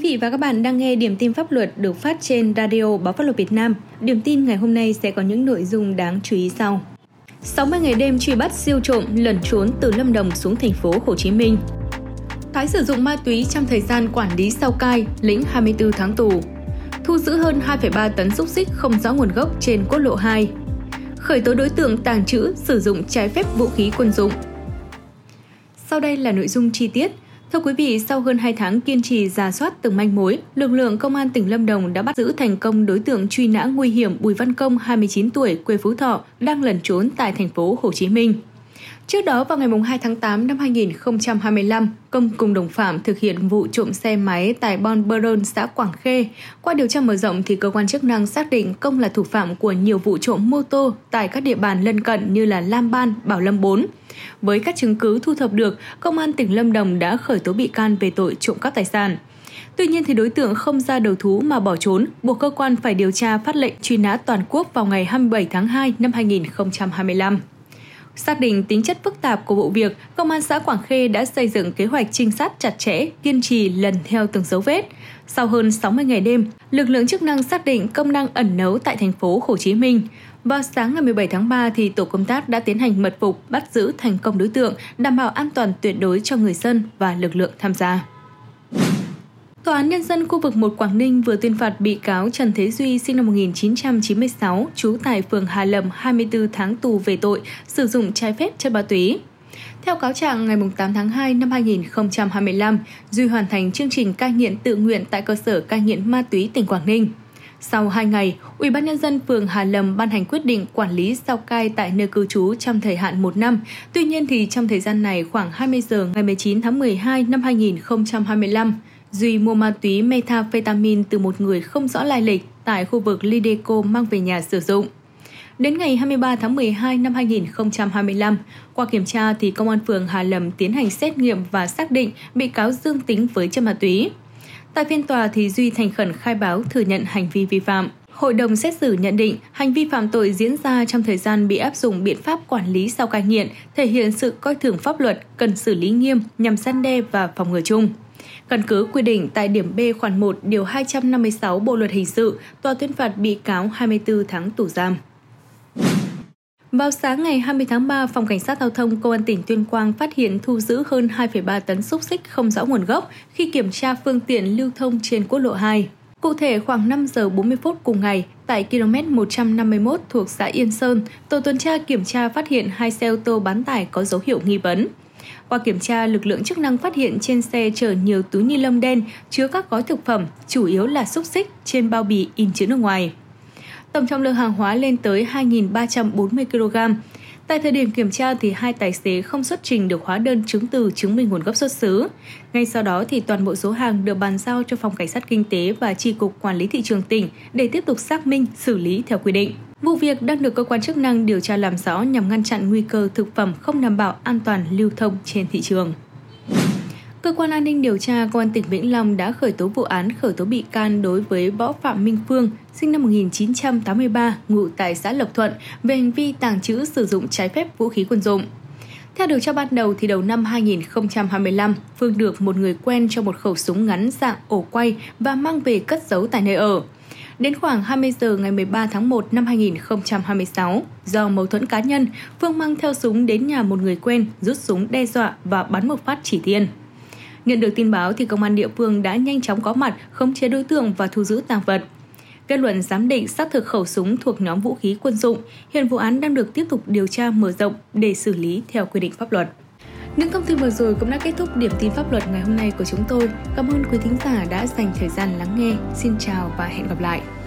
vị và các bạn đang nghe Điểm tin pháp luật được phát trên Radio Báo Pháp luật Việt Nam. Điểm tin ngày hôm nay sẽ có những nội dung đáng chú ý sau. 60 ngày đêm truy bắt siêu trộm lẩn trốn từ Lâm Đồng xuống thành phố Hồ Chí Minh. Thái sử dụng ma túy trong thời gian quản lý Sao Cai, lĩnh 24 tháng tù. Thu giữ hơn 2,3 tấn xúc xích không rõ nguồn gốc trên quốc lộ 2. Khởi tố đối tượng tàng trữ, sử dụng trái phép vũ khí quân dụng. Sau đây là nội dung chi tiết. Thưa quý vị, sau hơn 2 tháng kiên trì rà soát từng manh mối, lực lượng Công an tỉnh Lâm Đồng đã bắt giữ thành công đối tượng truy nã nguy hiểm Bùi Văn Công, 29 tuổi, quê Phú Thọ, đang lẩn trốn tại thành phố Hồ Chí Minh. Trước đó, vào ngày 2 tháng 8 năm 2025, Công cùng đồng phạm thực hiện vụ trộm xe máy tại Bon Beron, xã Quảng Khê. Qua điều tra mở rộng, thì cơ quan chức năng xác định Công là thủ phạm của nhiều vụ trộm mô tô tại các địa bàn lân cận như là Lam Ban, Bảo Lâm 4. Với các chứng cứ thu thập được, Công an tỉnh Lâm Đồng đã khởi tố bị can về tội trộm cắp tài sản. Tuy nhiên, thì đối tượng không ra đầu thú mà bỏ trốn, buộc cơ quan phải điều tra phát lệnh truy nã toàn quốc vào ngày 27 tháng 2 năm 2025. Xác định tính chất phức tạp của vụ việc, Công an xã Quảng Khê đã xây dựng kế hoạch trinh sát chặt chẽ, kiên trì lần theo từng dấu vết. Sau hơn 60 ngày đêm, lực lượng chức năng xác định Công đang ẩn náu tại thành phố Hồ Chí Minh. Vào sáng ngày 17 tháng 3, thì tổ công tác đã tiến hành mật phục, bắt giữ thành công đối tượng, đảm bảo an toàn tuyệt đối cho người dân và lực lượng tham gia. Tòa án Nhân dân khu vực 1 Quảng Ninh vừa tuyên phạt bị cáo Trần Thế Duy sinh năm 1996, trú tại phường Hà Lâm 24 tháng tù về tội sử dụng trái phép chất ma túy. Theo cáo trạng, ngày 8 tháng 2 năm 2025, Duy hoàn thành chương trình cai nghiện tự nguyện tại cơ sở cai nghiện ma túy tỉnh Quảng Ninh. Sau 2 ngày, Ủy ban Nhân dân phường Hà Lâm ban hành quyết định quản lý Sao Cai tại nơi cư trú trong thời hạn 1 năm. Tuy nhiên, thì trong thời gian này, khoảng 20 giờ ngày 19 tháng 12 năm 2025, Duy mua ma túy methamphetamine từ một người không rõ lai lịch tại khu vực Lideco mang về nhà sử dụng. Đến ngày 23 tháng 12 năm 2025, qua kiểm tra thì Công an phường Hà Lâm tiến hành xét nghiệm và xác định bị cáo dương tính với chất ma túy. Tại phiên tòa thì Duy thành khẩn khai báo thừa nhận hành vi vi phạm. Hội đồng xét xử nhận định hành vi phạm tội diễn ra trong thời gian bị áp dụng biện pháp quản lý sau cai nghiện, thể hiện sự coi thường pháp luật, cần xử lý nghiêm nhằm răn đe và phòng ngừa chung. Căn cứ quy định tại điểm B khoản 1 điều 256 Bộ luật hình sự, tòa tuyên phạt bị cáo 24 tháng tù giam. Vào sáng ngày 20 tháng 3, Phòng Cảnh sát Giao thông Công an tỉnh Tuyên Quang phát hiện thu giữ hơn 2,3 tấn xúc xích không rõ nguồn gốc khi kiểm tra phương tiện lưu thông trên quốc lộ 2. Cụ thể, khoảng 5 giờ 40 phút cùng ngày, tại km 151 thuộc xã Yên Sơn, tổ tuần tra kiểm tra phát hiện 2 xe ô tô bán tải có dấu hiệu nghi vấn. Qua kiểm tra, lực lượng chức năng phát hiện trên xe chở nhiều túi ni lông đen chứa các gói thực phẩm, chủ yếu là xúc xích trên bao bì in chữ nước ngoài. Tổng trọng lượng hàng hóa lên tới 2.340 kg. Tại thời điểm kiểm tra thì 2 tài xế không xuất trình được hóa đơn chứng từ chứng minh nguồn gốc xuất xứ. Ngay sau đó thì toàn bộ số hàng được bàn giao cho Phòng Cảnh sát Kinh tế và Chi cục Quản lý thị trường tỉnh để tiếp tục xác minh, xử lý theo quy định. Vụ việc đang được cơ quan chức năng điều tra làm rõ nhằm ngăn chặn nguy cơ thực phẩm không đảm bảo an toàn lưu thông trên thị trường. Cơ quan an ninh điều tra Công an tỉnh Vĩnh Long đã khởi tố vụ án khởi tố bị can đối với Võ Phạm Minh Phương, sinh năm 1983, ngụ tại xã Lộc Thuận, về hành vi tàng trữ sử dụng trái phép vũ khí quân dụng. Theo điều tra ban đầu, thì đầu năm 2025, Phương được một người quen cho một khẩu súng ngắn dạng ổ quay và mang về cất giấu tại nơi ở. Đến khoảng 20 giờ ngày 13 tháng 1 năm 2026, do mâu thuẫn cá nhân, Phương mang theo súng đến nhà một người quen, rút súng đe dọa và bắn một phát chỉ thiên. Nhận được tin báo thì công an địa phương đã nhanh chóng có mặt, khống chế đối tượng và thu giữ tang vật. Kết luận giám định xác thực khẩu súng thuộc nhóm vũ khí quân dụng, hiện vụ án đang được tiếp tục điều tra mở rộng để xử lý theo quy định pháp luật. Những thông tin vừa rồi cũng đã kết thúc điểm tin pháp luật ngày hôm nay của chúng tôi. Cảm ơn quý thính giả đã dành thời gian lắng nghe. Xin chào và hẹn gặp lại.